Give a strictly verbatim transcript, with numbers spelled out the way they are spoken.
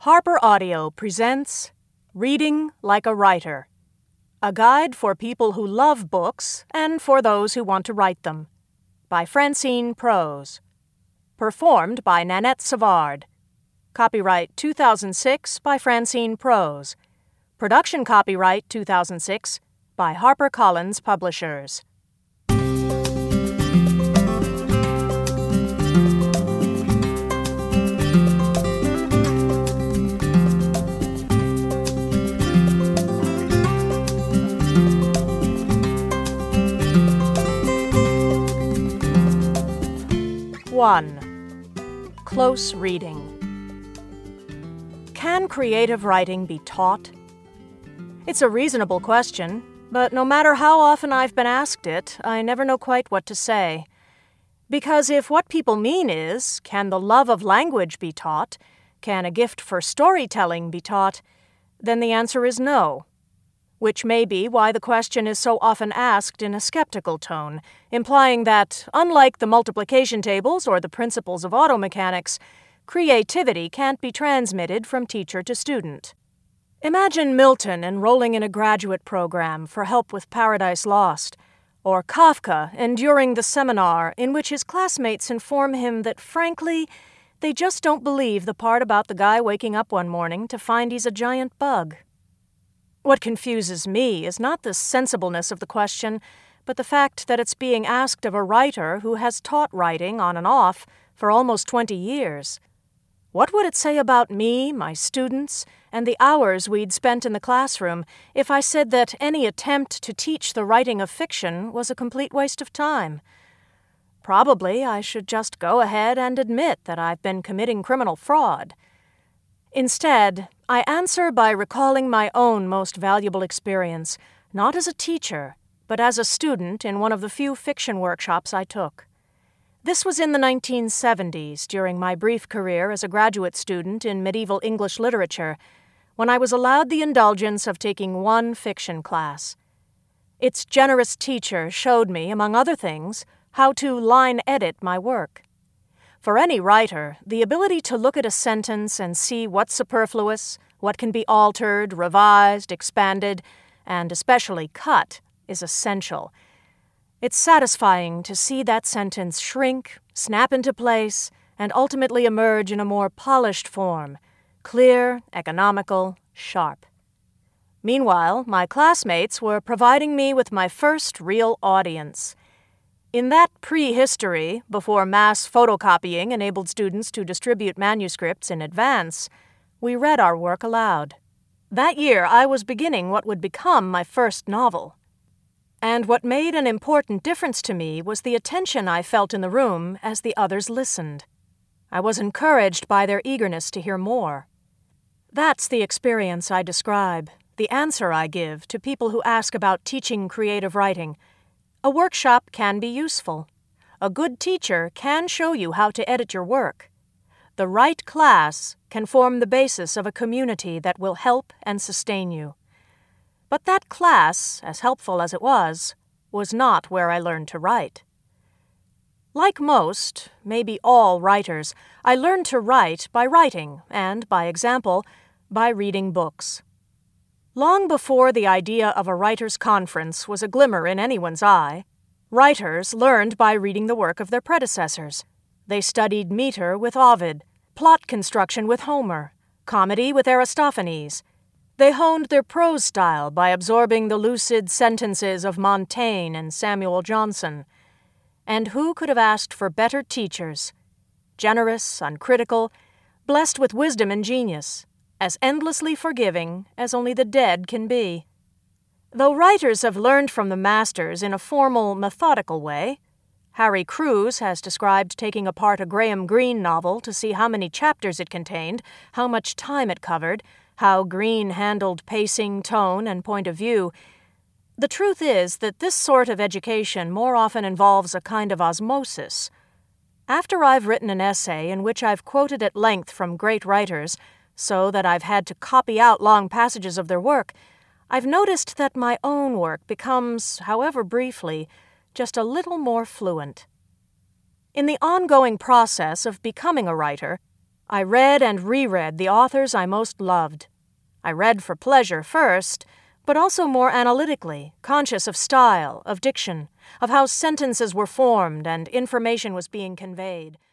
Harper Audio presents Reading Like a Writer, a guide for people who love books and for those who want to write them, by Francine Prose. Performed by Nanette Savard. Copyright two thousand six by Francine Prose. Production copyright two thousand six by HarperCollins Publishers. one. Close reading. Can creative writing be taught? It's a reasonable question, but no matter how often I've been asked it, I never know quite what to say. Because if what people mean is, can the love of language be taught? Can a gift for storytelling be taught? Then the answer is no. Which may be why the question is so often asked in a skeptical tone, implying that, unlike the multiplication tables or the principles of auto mechanics, creativity can't be transmitted from teacher to student. Imagine Milton enrolling in a graduate program for help with Paradise Lost, or Kafka enduring the seminar in which his classmates inform him that, frankly, they just don't believe the part about the guy waking up one morning to find he's a giant bug. What confuses me is not the sensibleness of the question, but the fact that it's being asked of a writer who has taught writing on and off for almost twenty years. What would it say about me, my students, and the hours we'd spent in the classroom if I said that any attempt to teach the writing of fiction was a complete waste of time? Probably I should just go ahead and admit that I've been committing criminal fraud. Instead, I answer by recalling my own most valuable experience, not as a teacher, but as a student in one of the few fiction workshops I took. This was in the nineteen seventies, during my brief career as a graduate student in medieval English literature, when I was allowed the indulgence of taking one fiction class. Its generous teacher showed me, among other things, how to line edit my work. For any writer, the ability to look at a sentence and see what's superfluous, what can be altered, revised, expanded, and especially cut, is essential. It's satisfying to see that sentence shrink, snap into place, and ultimately emerge in a more polished form, clear, economical, sharp. Meanwhile, my classmates were providing me with my first real audience. In that prehistory, before mass photocopying enabled students to distribute manuscripts in advance, we read our work aloud. That year, I was beginning what would become my first novel. And what made an important difference to me was the attention I felt in the room as the others listened. I was encouraged by their eagerness to hear more. That's the experience I describe, the answer I give to people who ask about teaching creative writing. A workshop can be useful. A good teacher can show you how to edit your work. The right class can form the basis of a community that will help and sustain you. But that class, as helpful as it was, was not where I learned to write. Like most, maybe all writers, I learned to write by writing and, by example, by reading books. Long before the idea of a writers' conference was a glimmer in anyone's eye, writers learned by reading the work of their predecessors. They studied meter with Ovid, plot construction with Homer, comedy with Aristophanes. They honed their prose style by absorbing the lucid sentences of Montaigne and Samuel Johnson. And who could have asked for better teachers? Generous, uncritical, blessed with wisdom and genius, as endlessly forgiving as only the dead can be. Though writers have learned from the masters in a formal, methodical way, Harry Crews has described taking apart a Graham Greene novel to see how many chapters it contained, how much time it covered, how Greene handled pacing, tone, and point of view. The truth is that this sort of education more often involves a kind of osmosis. After I've written an essay in which I've quoted at length from great writers, so that I've had to copy out long passages of their work, I've noticed that my own work becomes, however briefly, just a little more fluent. In the ongoing process of becoming a writer, I read and reread the authors I most loved. I read for pleasure first, but also more analytically, conscious of style, of diction, of how sentences were formed and information was being conveyed.